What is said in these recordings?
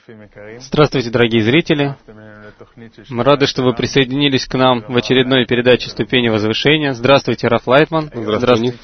Здравствуйте, дорогие зрители! Мы рады, что вы присоединились к нам в очередной передаче «Ступени возвышения». Здравствуйте, Раф Лайтман. Здравствуйте.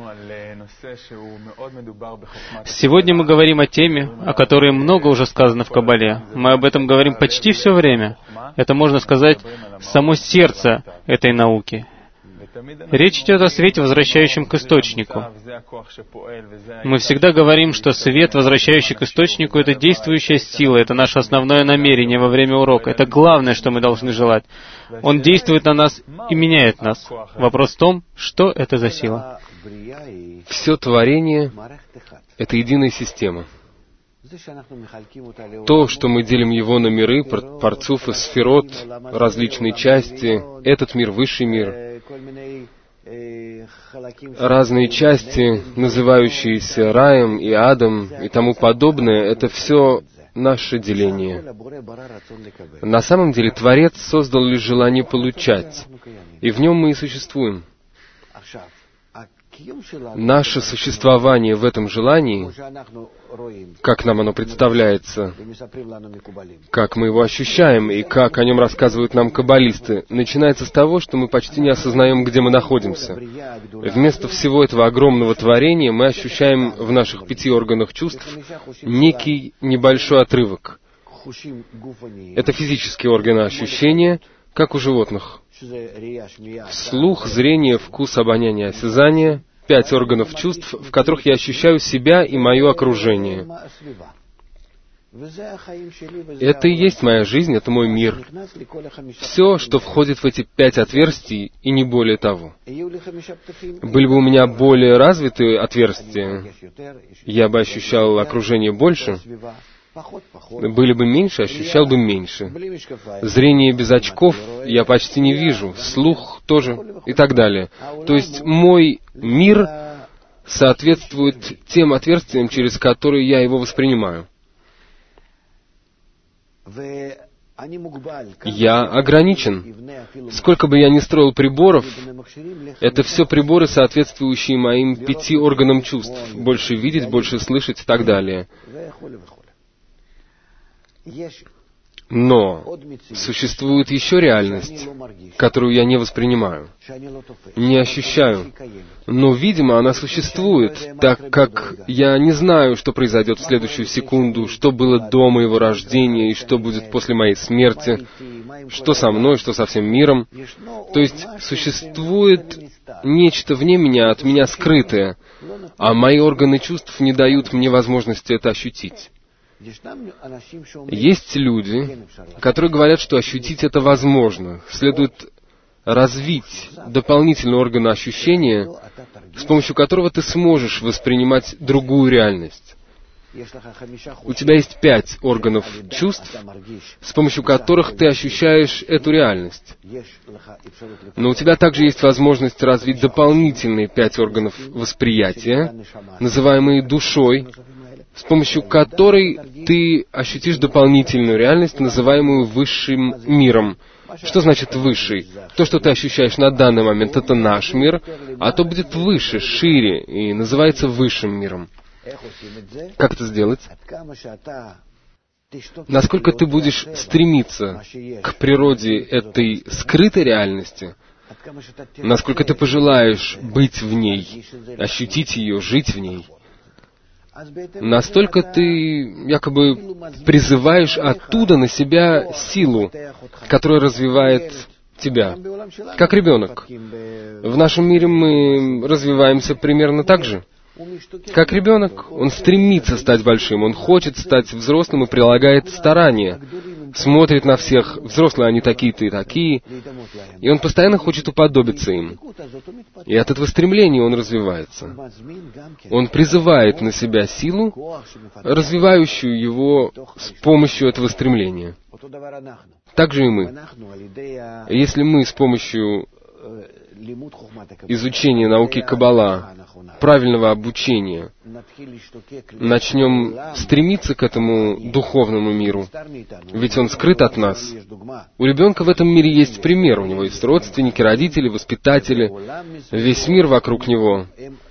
Сегодня мы говорим о теме, о которой много уже сказано в Кабале. Мы об этом говорим почти все время. Это, можно сказать, само сердце этой науки. Речь идет о свете, возвращающем к источнику. Мы всегда говорим, что свет, возвращающий к источнику, это действующая сила, это наше основное намерение во время урока. Это главное, что мы должны желать. Он действует на нас и меняет нас. Вопрос в том, что это за сила. Все творение — это единая система. То, что мы делим его на миры, парцуф и сферот, различные части, этот мир, высший мир, разные части, называющиеся раем и адом и тому подобное, это все наше деление. На самом деле Творец создал лишь желание получать, и в нем мы и существуем. Наше существование в этом желании, как нам оно представляется, как мы его ощущаем и как о нем рассказывают нам каббалисты, начинается с того, что мы почти не осознаем, где мы находимся. Вместо всего этого огромного творения мы ощущаем в наших 5 органах чувств некий небольшой отрывок. Это физические органы ощущения, как у животных. Слух, зрение, вкус, обоняние, осязание — 5 органов чувств, в которых я ощущаю себя и мое окружение. Это и есть моя жизнь, это мой мир. Все, что входит в эти 5 отверстий, и не более того. Были бы у меня более развитые отверстия, я бы ощущал окружение больше. Были бы меньше, ощущал бы меньше. Зрение без очков я почти не вижу, слух тоже и так далее. То есть мой мир соответствует тем отверстиям, через которые я его воспринимаю. Я ограничен. Сколько бы я ни строил приборов, это все приборы, соответствующие моим 5 органам чувств. Больше видеть, больше слышать и так далее. Но существует еще реальность, которую я не воспринимаю, не ощущаю. Но, видимо, она существует, так как я не знаю, что произойдет в следующую секунду, что было до моего рождения и что будет после моей смерти, что со мной, что со всем миром. То есть существует нечто вне меня, от меня скрытое, а мои органы чувств не дают мне возможности это ощутить. Есть люди, которые говорят, что ощутить это возможно. Следует развить дополнительные органы ощущения, с помощью которого ты сможешь воспринимать другую реальность. У тебя есть 5 органов чувств, с помощью которых ты ощущаешь эту реальность. Но у тебя также есть возможность развить дополнительные 5 органов восприятия, называемые душой, с помощью которой ты ощутишь дополнительную реальность, называемую высшим миром. Что значит высший? То, что ты ощущаешь на данный момент, это наш мир, а то будет выше, шире и называется высшим миром. Как это сделать? Насколько ты будешь стремиться к природе этой скрытой реальности, насколько ты пожелаешь быть в ней, ощутить ее, жить в ней, настолько ты якобы призываешь оттуда на себя силу, которая развивает тебя, как ребенок. В нашем мире мы развиваемся примерно так же. Как ребенок, он стремится стать большим, он хочет стать взрослым и прилагает старания. Смотрит на всех, взрослые они такие-то и такие, и он постоянно хочет уподобиться им. И от этого стремления он развивается. Он призывает на себя силу, развивающую его с помощью этого стремления. Так же и мы. Если мы с помощью изучения науки Каббала правильного обучения, начнем стремиться к этому духовному миру, ведь он скрыт от нас. У ребенка в этом мире есть пример, у него есть родственники, родители, воспитатели, весь мир вокруг него.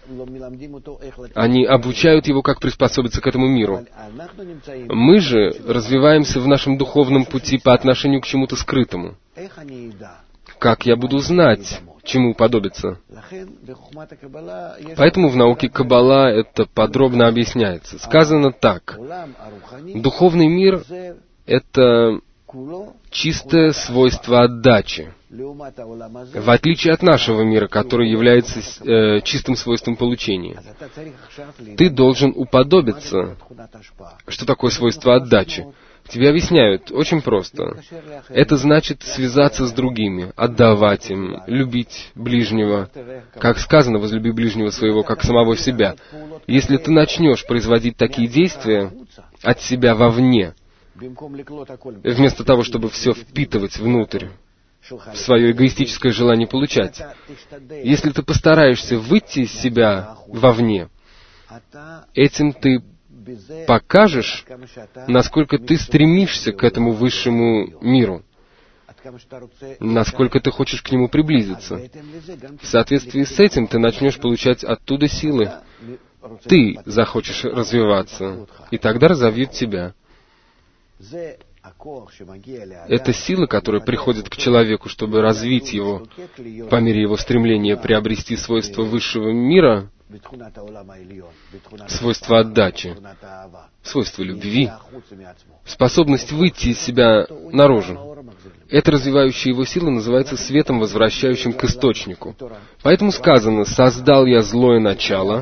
Они обучают его, как приспособиться к этому миру. Мы же развиваемся в нашем духовном пути по отношению к чему-то скрытому. Как я буду знать, чему уподобиться? Поэтому в науке Каббала это подробно объясняется. Сказано так. Духовный мир — это чистое свойство отдачи, в отличие от нашего мира, который является чистым свойством получения. Ты должен уподобиться. Что такое свойство отдачи? Тебе объясняют очень просто. Это значит связаться с другими, отдавать им, любить ближнего. Как сказано, возлюби ближнего своего, как самого себя. Если ты начнешь производить такие действия от себя вовне, вместо того, чтобы все впитывать внутрь, в свое эгоистическое желание получать, если ты постараешься выйти из себя вовне, этим ты покажешь, насколько ты стремишься к этому высшему миру, насколько ты хочешь к нему приблизиться. В соответствии с этим ты начнешь получать оттуда силы. Ты захочешь развиваться, и тогда разовьют тебя. Это сила, которая приходит к человеку, чтобы развить его по мере его стремления приобрести свойства высшего мира, свойство отдачи, свойство любви, способность выйти из себя наружу. Эта развивающая его сила называется светом, возвращающим к источнику. Поэтому сказано: «Создал я злое начало».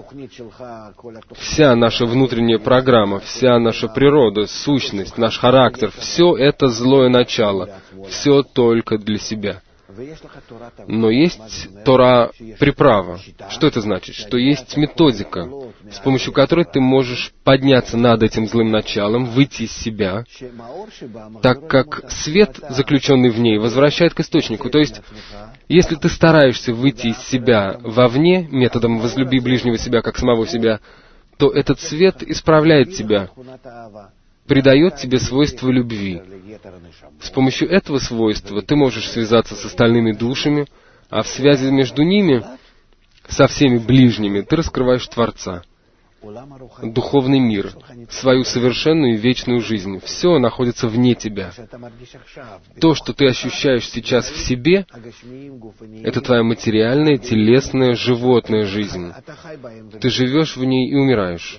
Вся наша внутренняя программа, вся наша природа, сущность, наш характер, все это злое начало, все только для себя. Но есть Тора приправа. Что это значит? Что есть методика, с помощью которой ты можешь подняться над этим злым началом, выйти из себя, так как свет, заключенный в ней, возвращает к источнику. То есть, если ты стараешься выйти из себя вовне, методом «возлюби ближнего себя, как самого себя», то этот свет исправляет тебя, придает тебе свойство любви. С помощью этого свойства ты можешь связаться с остальными душами, а в связи между ними, со всеми ближними, ты раскрываешь Творца, духовный мир, свою совершенную и вечную жизнь. Все находится вне тебя. То, что ты ощущаешь сейчас в себе, это твоя материальная, телесная, животная жизнь. Ты живешь в ней и умираешь.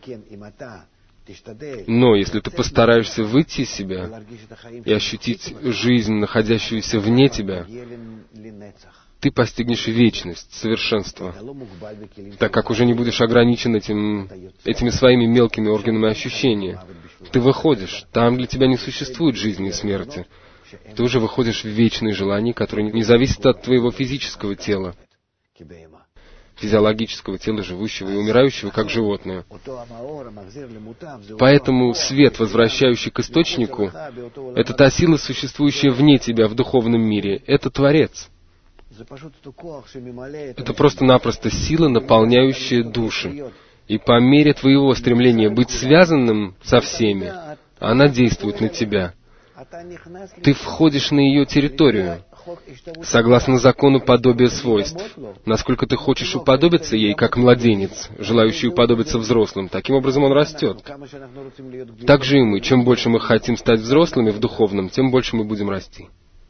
Но если ты постараешься выйти из себя и ощутить жизнь, находящуюся вне тебя, ты постигнешь вечность, совершенство, так как уже не будешь ограничен этими своими мелкими органами ощущения. Ты выходишь, там для тебя не существует жизни и смерти. Ты уже выходишь в вечные желания, которые не зависят от твоего физического тела, физиологического тела, живущего и умирающего, как животное. Поэтому свет, возвращающий к источнику, это та сила, существующая вне тебя в духовном мире. Это Творец. Это просто-напросто сила, наполняющая души. И по мере твоего стремления быть связанным со всеми, она действует на тебя. Ты входишь на ее территорию, согласно закону подобия свойств. Насколько ты хочешь уподобиться ей, как младенец, желающий уподобиться взрослым, таким образом он растет. Так же и мы. Чем больше мы хотим стать взрослыми в духовном, тем больше мы будем расти.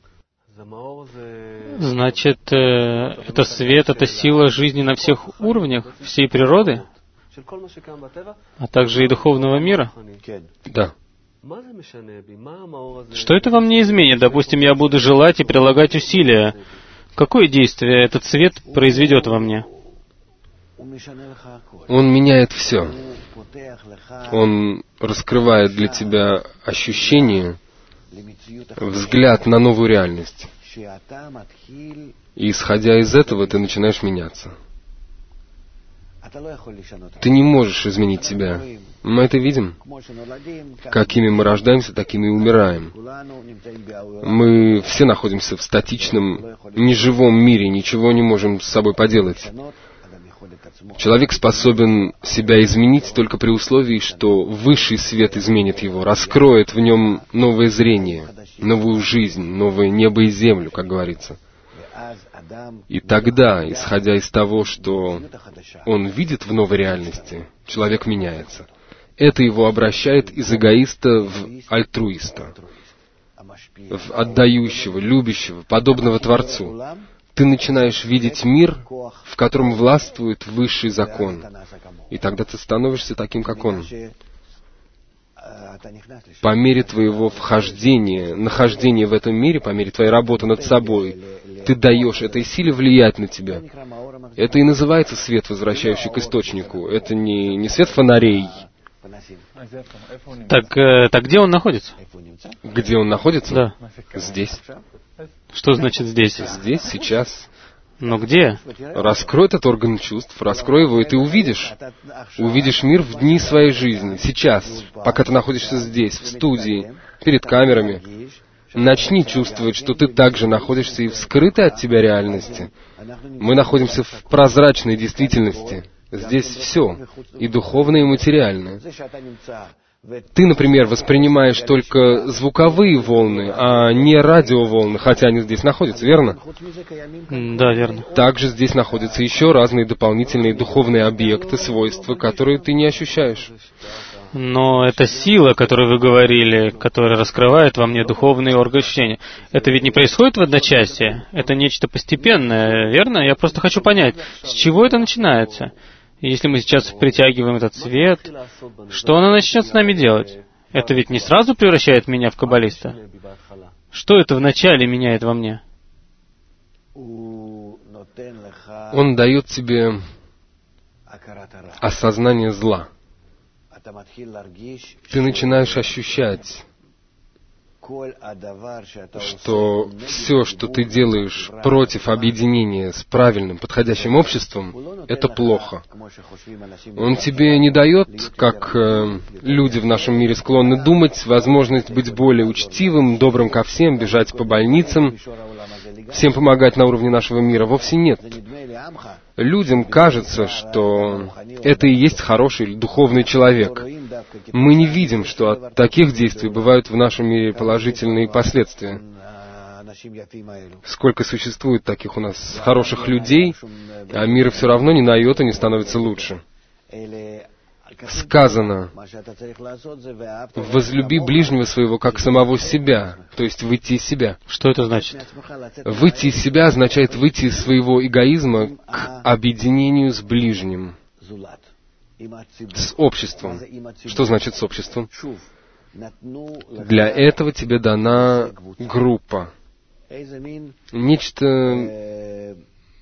Значит, это свет, это сила жизни на всех уровнях, всей природы, а также и духовного мира? Да. Что это во мне изменит? Допустим, я буду желать и прилагать усилия. Какое действие этот свет произведет во мне? Он меняет все. Он раскрывает для тебя ощущение, взгляд на новую реальность. И, исходя из этого, ты начинаешь меняться. Ты не можешь изменить себя. Мы это видим. Какими мы рождаемся, такими и умираем. Мы все находимся в статичном, неживом мире, ничего не можем с собой поделать. Человек способен себя изменить только при условии, что высший свет изменит его, раскроет в нем новое зрение, новую жизнь, новое небо и землю, как говорится. И тогда, исходя из того, что он видит в новой реальности, человек меняется. Это его обращает из эгоиста в альтруиста, в отдающего, любящего, подобного Творцу. Ты начинаешь видеть мир, в котором властвует высший закон. И тогда ты становишься таким, как он. По мере твоего нахождения в этом мире, по мере твоей работы над собой, ты даешь этой силе влиять на тебя. Это и называется свет, возвращающий к источнику. Это не свет фонарей. Так где он находится? Где он находится? Да. Здесь. Что значит здесь? Здесь, сейчас. Но где? Раскрой этот орган чувств, раскрой его, и ты увидишь. Увидишь мир в дни своей жизни, сейчас, пока ты находишься здесь, в студии, перед камерами. Начни чувствовать, что ты также находишься и в скрытой от тебя реальности. Мы находимся в прозрачной действительности. Здесь все, и духовное, и материальное. Ты, например, воспринимаешь только звуковые волны, а не радиоволны, хотя они здесь находятся, верно? Да, верно. Также здесь находятся еще разные дополнительные духовные объекты, свойства, которые ты не ощущаешь. Но эта сила, о которой вы говорили, которая раскрывает во мне духовные органы ощущения, это ведь не происходит в одночасье? Это нечто постепенное, верно? Я просто хочу понять, с чего это начинается? И если мы сейчас притягиваем этот свет, что она начнет с нами делать? Это ведь не сразу превращает меня в каббалиста? Что это вначале меняет во мне? Он дает тебе осознание зла. Ты начинаешь ощущать, что все, что ты делаешь против объединения с правильным, подходящим обществом, это плохо. Он тебе не дает, как люди в нашем мире склонны думать, возможность быть более учтивым, добрым ко всем, бежать по больницам, всем помогать на уровне нашего мира. Вовсе нет. Людям кажется, что это и есть хороший духовный человек. Мы не видим, что от таких действий бывают в нашем мире положительные последствия. Сколько существует таких у нас хороших людей, а мир все равно ни на йоту не становится лучше. Сказано: «Возлюби ближнего своего, как самого себя», то есть выйти из себя. Что это значит? Выйти из себя означает выйти из своего эгоизма к объединению с ближним, с обществом. Что значит с обществом? Для этого тебе дана группа. Нечто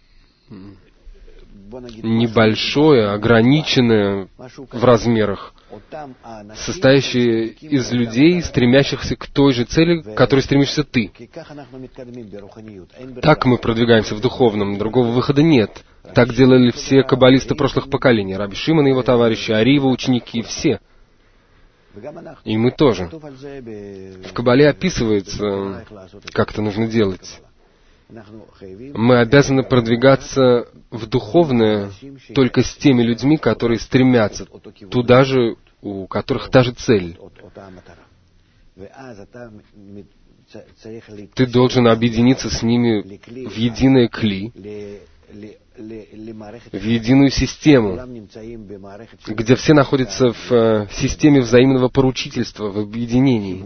небольшое, ограниченное в размерах, состоящее из людей, стремящихся к той же цели, к которой стремишься ты. Так мы продвигаемся в духовном, другого выхода нет. Так делали все каббалисты прошлых поколений, Раби Шимон и его товарищи, Арива, ученики, все. И мы тоже. В Каббале описывается, как это нужно делать. Мы обязаны продвигаться в духовное только с теми людьми, которые стремятся туда же, у которых та же цель. Ты должен объединиться с ними в единое кли, в единую систему, где все находятся в системе взаимного поручительства, в объединении.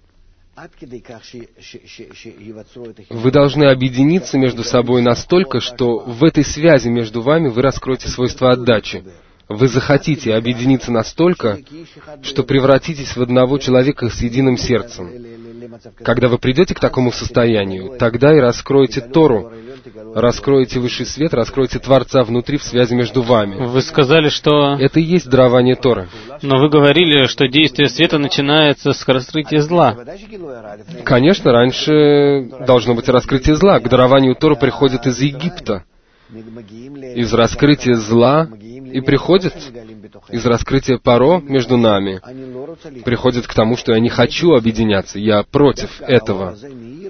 Вы должны объединиться между собой настолько, что в этой связи между вами вы раскроете свойства отдачи. Вы захотите объединиться настолько, что превратитесь в одного человека с единым сердцем. Когда вы придете к такому состоянию, тогда и раскроете Тору, раскроете высший свет, раскроете Творца внутри в связи между вами. Вы сказали, что... Это и есть дарование Торы. Но вы говорили, что действие света начинается с раскрытия зла. Конечно, раньше должно быть раскрытие зла. К дарованию Торы приходит из Египта. Из раскрытия зла и приходит из раскрытия Паро между нами. Приходит к тому, что я не хочу объединяться, я против этого.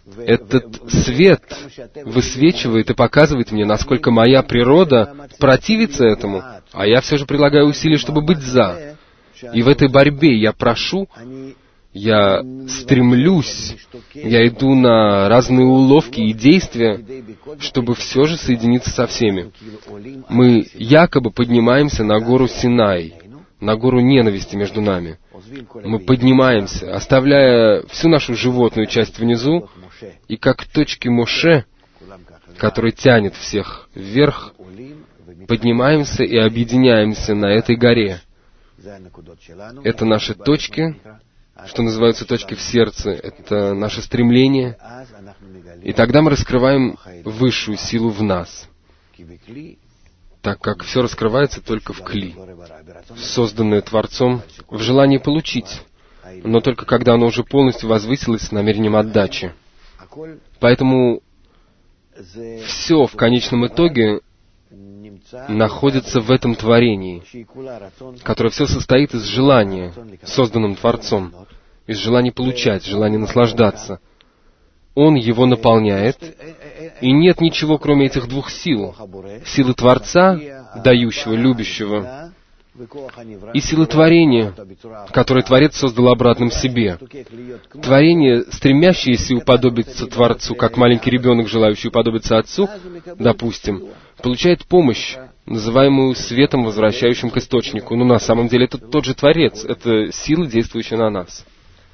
Этот свет высвечивает и показывает мне, насколько моя природа противится этому, а я все же прилагаю усилия, чтобы быть «за». И в этой борьбе я прошу, я стремлюсь, я иду на разные уловки и действия, чтобы все же соединиться со всеми. Мы якобы поднимаемся на гору Синай, на гору ненависти между нами. Мы поднимаемся, оставляя всю нашу животную часть внизу, и как точки Моше, который тянет всех вверх, поднимаемся и объединяемся на этой горе. Это наши точки, что называются точки в сердце, это наше стремление. И тогда мы раскрываем высшую силу в нас, так как все раскрывается только в кли, созданное Творцом в желании получить, но только когда оно уже полностью возвысилось с намерением отдачи. Поэтому все в конечном итоге находится в этом творении, которое все состоит из желания, созданным Творцом, из желания получать, желания наслаждаться. Он его наполняет, и нет ничего, кроме этих двух сил. Силы Творца, дающего, любящего, и силы творения, которое Творец создал обратным себе. Творение, стремящееся уподобиться Творцу, как маленький ребенок, желающий уподобиться Отцу, допустим, получает помощь, называемую светом, возвращающим к источнику. Но на самом деле это тот же Творец, это сила, действующая на нас.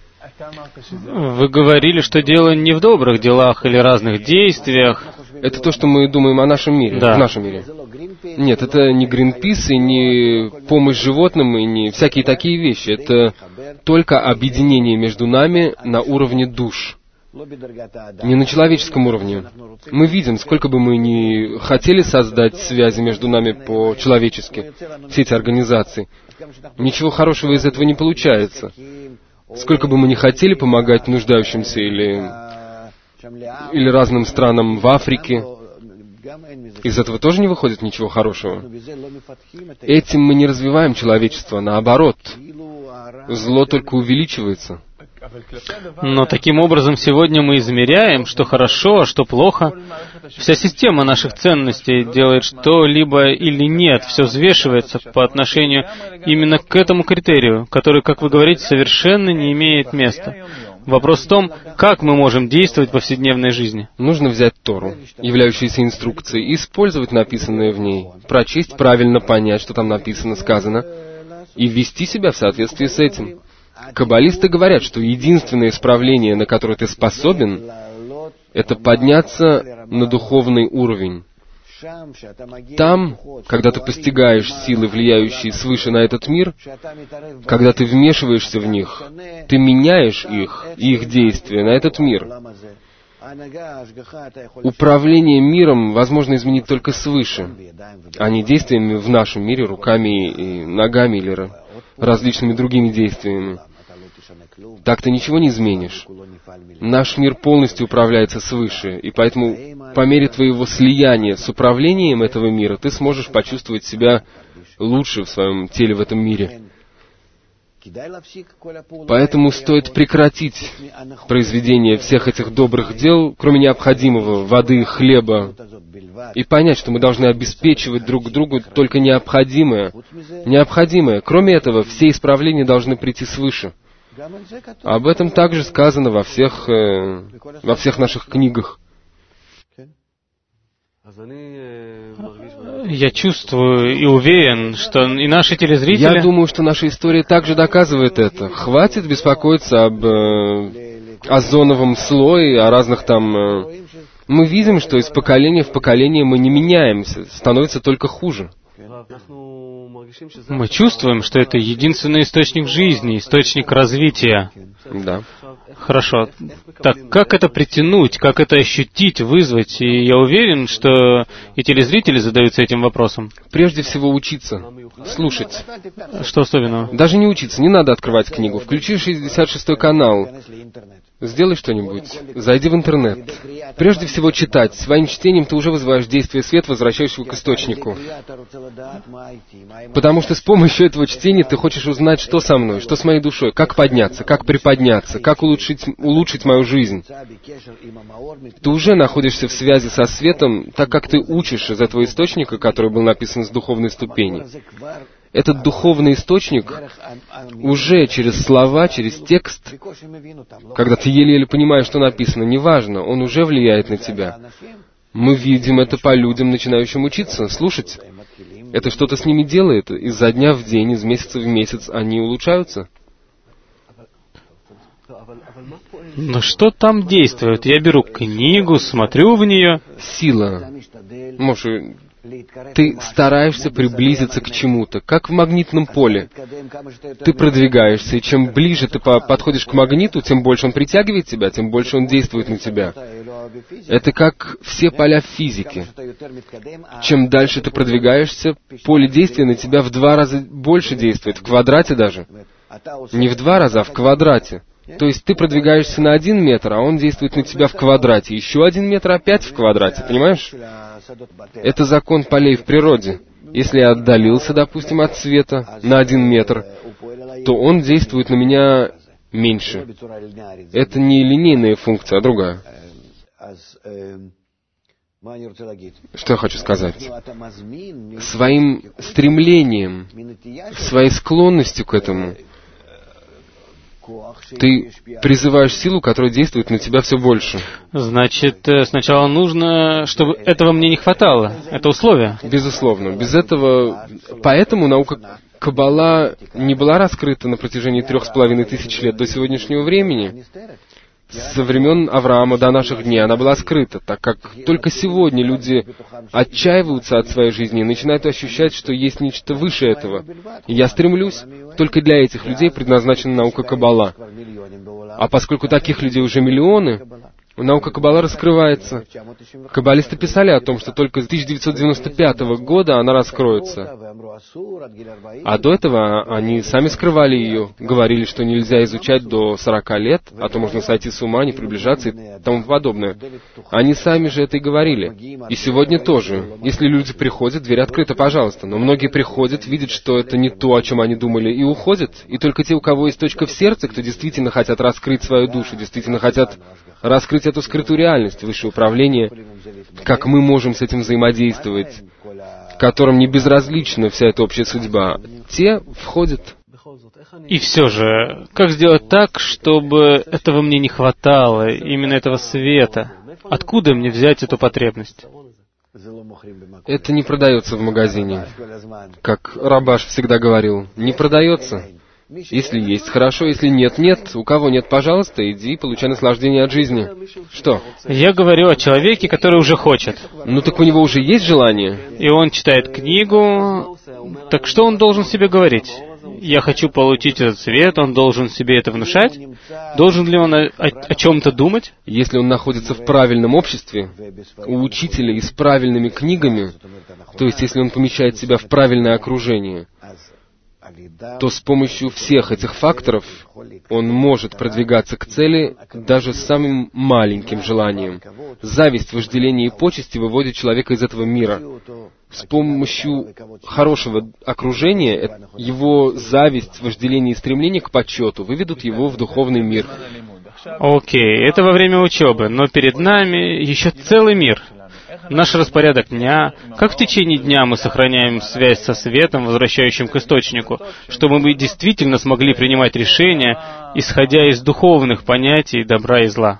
Вы говорили, что дело не в добрых делах или разных действиях. Это то, что мы думаем о нашем мире, Да. в нашем мире. Нет, это не Гринпис, и не помощь животным, и не всякие такие вещи. Это только объединение между нами на уровне душ. Не на человеческом уровне. Мы видим, сколько бы мы ни хотели создать связи между нами по-человечески, все эти организации, ничего хорошего из этого не получается. Сколько бы мы ни хотели помогать нуждающимся или разным странам в Африке, из этого тоже не выходит ничего хорошего. Этим мы не развиваем человечество, наоборот. Зло только увеличивается. Но таким образом сегодня мы измеряем, что хорошо, а что плохо. Вся система наших ценностей делает что-либо или нет, все взвешивается по отношению именно к этому критерию, который, как вы говорите, совершенно не имеет места. Вопрос в том, как мы можем действовать в повседневной жизни. Нужно взять Тору, являющуюся инструкцией, и использовать написанное в ней, прочесть, правильно понять, что там написано, сказано, и вести себя в соответствии с этим. Каббалисты говорят, что единственное исправление, на которое ты способен, это подняться на духовный уровень. Там, когда ты постигаешь силы, влияющие свыше на этот мир, когда ты вмешиваешься в них, ты меняешь их и их действия на этот мир. Управление миром возможно изменить только свыше, а не действиями в нашем мире, руками и ногами или различными другими действиями. Так ты ничего не изменишь. Наш мир полностью управляется свыше, и поэтому по мере твоего слияния с управлением этого мира ты сможешь почувствовать себя лучше в своем теле в этом мире. Поэтому стоит прекратить произведение всех этих добрых дел, кроме необходимого, воды, хлеба, и понять, что мы должны обеспечивать друг другу только необходимое. Необходимое. Кроме этого, все исправления должны прийти свыше. Об этом также сказано во всех наших книгах. Я чувствую и уверен, что и наши телезрители... Я думаю, что наша история также доказывает это. Хватит беспокоиться об озоновом слое, о разных там... Мы видим, что из поколения в поколение мы не меняемся, становится только хуже. Мы чувствуем, что это единственный источник жизни, источник развития. Да. Хорошо. Так как это притянуть, как это ощутить, вызвать? И я уверен, что и телезрители задаются этим вопросом. Прежде всего учиться, слушать. Что особенного? Даже не учиться, не надо открывать книгу. Включи 66-й канал. Сделай что-нибудь. Зайди в интернет. Прежде всего читать. Своим чтением ты уже вызываешь действие света, возвращающего к источнику. Потому что с помощью этого чтения ты хочешь узнать, что со мной, что с моей душой, как подняться, как приподняться, как улучшить улучшить мою жизнь. Ты уже находишься в связи со светом, так как ты учишь из этого источника, который был написан с духовной ступени. Этот духовный источник уже через слова, через текст, когда ты еле-еле понимаешь, что написано, неважно, он уже влияет на тебя. Мы видим это по людям, начинающим учиться, слушать. Это что-то с ними делает. Изо дня в день, из месяца в месяц они улучшаются. Но что там действует? Я беру книгу, смотрю в нее. Сила. Может, ты стараешься приблизиться к чему-то, как в магнитном поле. Ты продвигаешься, и чем ближе ты подходишь к магниту, тем больше он притягивает тебя, тем больше он действует на тебя. Это как все поля в физике. Чем дальше ты продвигаешься, поле действия на тебя в 2 раза больше действует, в квадрате даже. Не в 2 раза, а в квадрате. То есть ты продвигаешься на 1 метр, а он действует на тебя в квадрате. Еще 1 метр опять в квадрате, понимаешь? Это закон полей в природе. Если я отдалился, допустим, от света на 1 метр, то он действует на меня меньше. Это не линейная функция, а другая. Что я хочу сказать? Своим стремлением, своей склонностью к этому, ты призываешь силу, которая действует на тебя все больше. Значит, сначала нужно, чтобы этого мне не хватало. Это условие. Безусловно. Без этого... Поэтому наука Каббала не была раскрыта на протяжении 3500 лет до сегодняшнего времени. Со времен Авраама до наших дней она была скрыта, так как только сегодня люди отчаиваются от своей жизни и начинают ощущать, что есть нечто выше этого. И я стремлюсь, только для этих людей предназначена наука Каббала. А поскольку таких людей уже миллионы, наука Каббала раскрывается. Каббалисты писали о том, что только с 1995 года она раскроется. А до этого они сами скрывали ее, говорили, что нельзя изучать до 40 лет, а то можно сойти с ума, не приближаться и тому подобное. Они сами же это и говорили. И сегодня тоже. Если люди приходят, дверь открыта, пожалуйста. Но многие приходят, видят, что это не то, о чем они думали, и уходят. И только те, у кого есть точка в сердце, кто действительно хотят раскрыть свою душу, действительно хотят раскрыть эту скрытую реальность, высшее управление, как мы можем с этим взаимодействовать, которым не безразлична вся эта общая судьба, те входят. И все же, как сделать так, чтобы этого мне не хватало, именно этого света? Откуда мне взять эту потребность? Это не продается в магазине. Как Рабаш всегда говорил, не продается. Если есть, хорошо, если нет, нет. У кого нет, пожалуйста, иди, получай наслаждение от жизни. Что? Я говорю о человеке, который уже хочет. Ну так у него уже есть желание. И он читает книгу. Так что он должен себе говорить? Я хочу получить этот свет, он должен себе это внушать? Должен ли он о чем-то думать? Если он находится в правильном обществе, у учителя и с правильными книгами, то есть если он помещает себя в правильное окружение, то с помощью всех этих факторов он может продвигаться к цели даже с самым маленьким желанием. Зависть, вожделение и почести выводят человека из этого мира. С помощью хорошего окружения его зависть, вожделение и стремление к почету выведут его в духовный мир. Окей, это во время учебы, но перед нами еще целый мир. Наш распорядок дня, как в течение дня мы сохраняем связь со светом, возвращающим к источнику, чтобы мы действительно смогли принимать решения, исходя из духовных понятий добра и зла.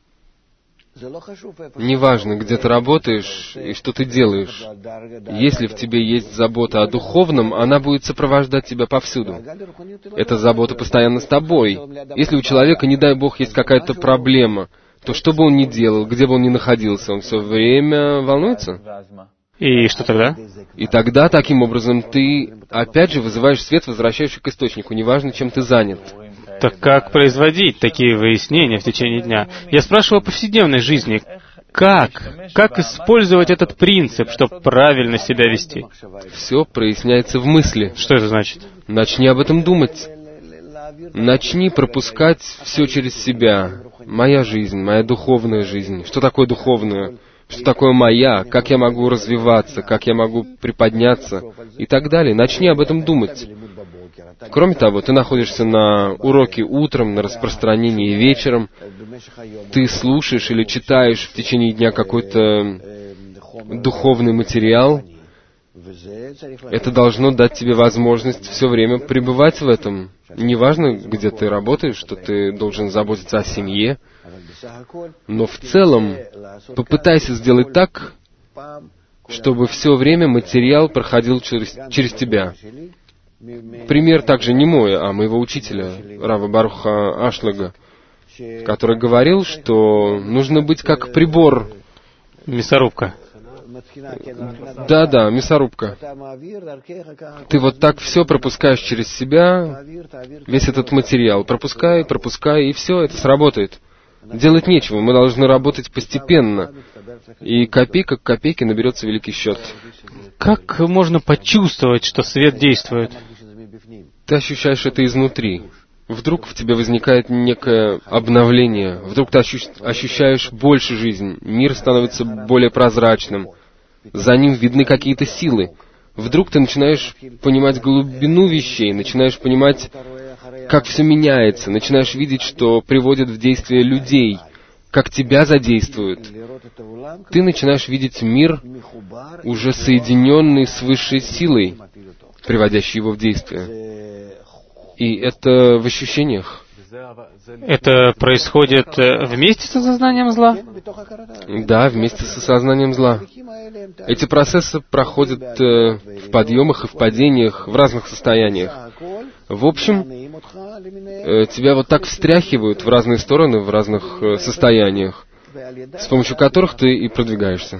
Неважно, где ты работаешь и что ты делаешь. Если в тебе есть забота о духовном, она будет сопровождать тебя повсюду. Эта забота постоянно с тобой. Если у человека, не дай Бог, есть какая-то проблема, то что бы он ни делал, где бы он ни находился, он все время волнуется. И что тогда? И тогда, таким образом, ты опять же вызываешь свет, возвращающий к источнику, неважно, чем ты занят. Так как производить такие выяснения в течение дня? Я спрашивал о повседневной жизни. Как использовать этот принцип, чтобы правильно себя вести? Все проясняется в мысли. Что это значит? Начни об этом думать. Начни пропускать все через себя. Моя жизнь, моя духовная жизнь. Что такое духовное? Что такое моя? Как я могу развиваться? Как я могу приподняться? И так далее. Начни об этом думать. Кроме того, ты находишься на уроке утром, на распространении вечером, ты слушаешь или читаешь в течение дня какой-то духовный материал. Это должно дать тебе возможность все время пребывать в этом. Неважно, где ты работаешь, что ты должен заботиться о семье, но в целом попытайся сделать так, чтобы все время материал проходил через тебя. Пример также не мой, а моего учителя, Рава Баруха Ашлага, который говорил, что нужно быть как прибор. Мясорубка. Да, мясорубка. Ты вот так все пропускаешь через себя, весь этот материал. Пропускай, и все, это сработает. Делать нечего, мы должны работать постепенно. И копейка к копейке наберется великий счет. Как можно почувствовать, что свет действует? Ты ощущаешь это изнутри. Вдруг в тебе возникает некое обновление. Вдруг ты ощущаешь больше жизнь. Мир становится более прозрачным. За ним видны какие-то силы. Вдруг ты начинаешь понимать глубину вещей, начинаешь понимать, как все меняется, начинаешь видеть, что приводит в действие людей, как тебя задействуют. Ты начинаешь видеть мир, уже соединенный с высшей силой, приводящей его в действие. И это в ощущениях. Это происходит вместе с осознанием зла? Да, вместе с осознанием зла. Эти процессы проходят в подъемах и в падениях, в разных состояниях. В общем, тебя вот так встряхивают в разные стороны, в разных состояниях, с помощью которых ты и продвигаешься.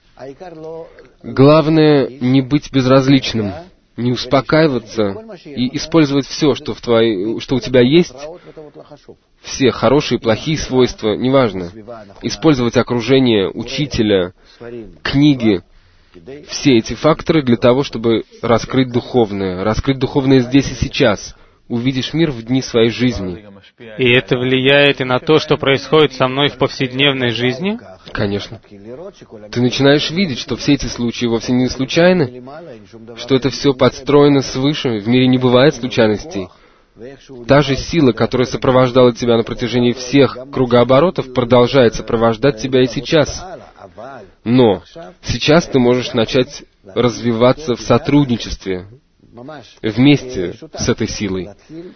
Главное не быть безразличным, не успокаиваться и использовать все, что у тебя есть, все хорошие и плохие свойства, неважно. Использовать окружение, учителя, книги, все эти факторы для того, чтобы раскрыть духовное здесь и сейчас. Увидишь мир в дни своей жизни. И это влияет и на то, что происходит со мной в повседневной жизни? Конечно. Ты начинаешь видеть, что все эти случаи вовсе не случайны, что это все подстроено свыше, в мире не бывает случайностей. Та же сила, которая сопровождала тебя на протяжении всех кругооборотов, продолжает сопровождать тебя и сейчас. Но сейчас ты можешь начать развиваться в сотрудничестве, вместе с этой силой.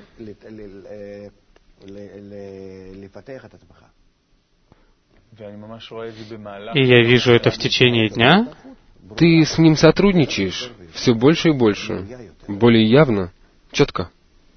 И я вижу это в течение дня. Ты с ним сотрудничаешь все больше и больше, более явно, четко.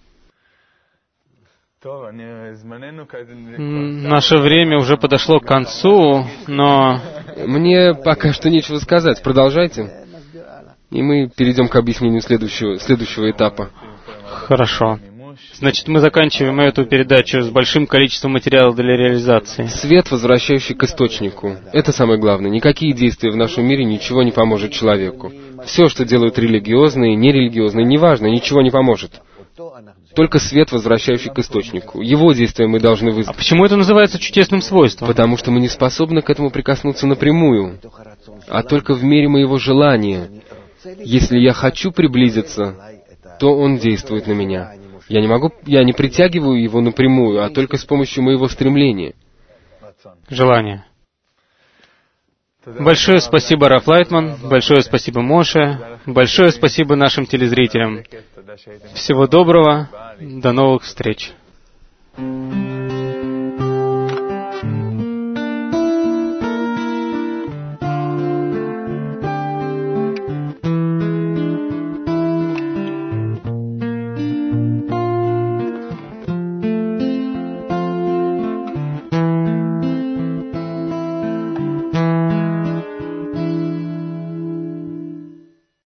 Наше время уже подошло к концу, но... Мне пока что нечего сказать. Продолжайте. И мы перейдем к объяснению следующего этапа. Хорошо. Значит, мы заканчиваем эту передачу с большим количеством материала для реализации. Свет, возвращающий к источнику. Это самое главное. Никакие действия в нашем мире ничего не поможет человеку. Все, что делают религиозные, нерелигиозные, неважно, ничего не поможет. Только свет, возвращающий к источнику. Его действия мы должны вызвать. А почему это называется чудесным свойством? Потому что мы не способны к этому прикоснуться напрямую, а только в мере моего желания. Если я хочу приблизиться, то он действует на меня. Я не притягиваю его напрямую, а только с помощью моего стремления. Желание. Большое спасибо, Раф Лайтман, большое спасибо, Моше, большое спасибо нашим телезрителям. Всего доброго, до новых встреч.